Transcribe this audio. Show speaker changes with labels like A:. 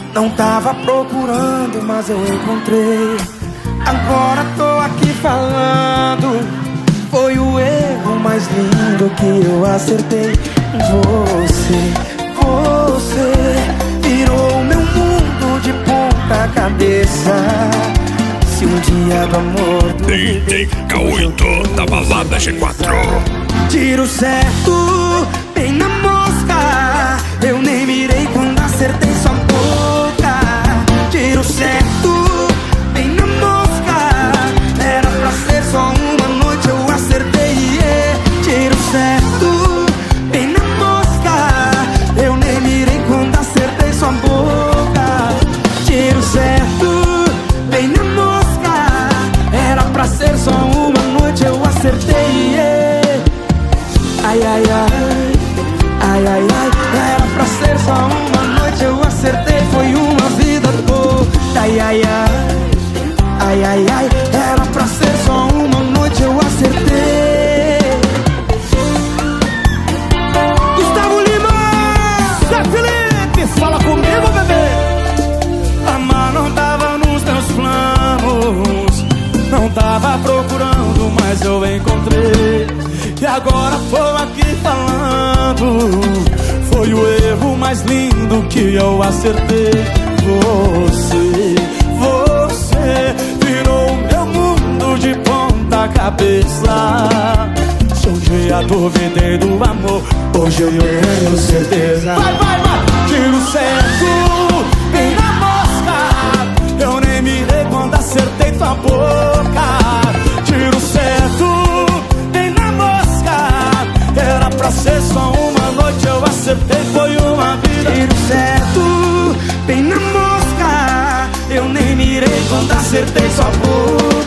A: Não tava procurando, mas eu encontrei. Agora tô aqui falando. Foi o erro mais lindo que eu acertei. Você virou meu mundo de ponta cabeça. Se um dia do amor
B: DJ K8 da balada G4.
A: Tiro certo, bem na mosca. Eu nem mirei quando acertei sua boca. Tiro certo, bem na mosca. Era pra ser só uma noite, eu acertei, yeah. Tiro certo, bem na mosca. Eu nem mirei quando acertei sua boca. Tiro certo, bem na mosca. Era pra ser só uma noite, eu acertei, yeah. Ai, ai, ai, ai, ai, ai. Era pra ser só uma noite, eu acertei, foi uma vida toda. Ai, ai, ai, ai, ai, ai. Era pra ser só uma noite, eu acertei. Gustavo Lima, Zé Felipe, fala comigo, bebê. Amar não tava nos meus planos, não tava procurando, mas eu encontrei. E agora tô aqui falando. Foi o erro mais lindo que eu acertei. Você virou meu mundo de ponta cabeça. Se um dia duvidei do amor, hoje eu tenho certeza. Vai, vai, vai! Tiro certo, bem na mosca. Eu nem mirei quando acertei tua boca. Tiro certo, era pra ser só uma noite, eu acertei, foi uma vida. Tiro certo, bem na mosca. Eu nem mirei quando acertei sua boca.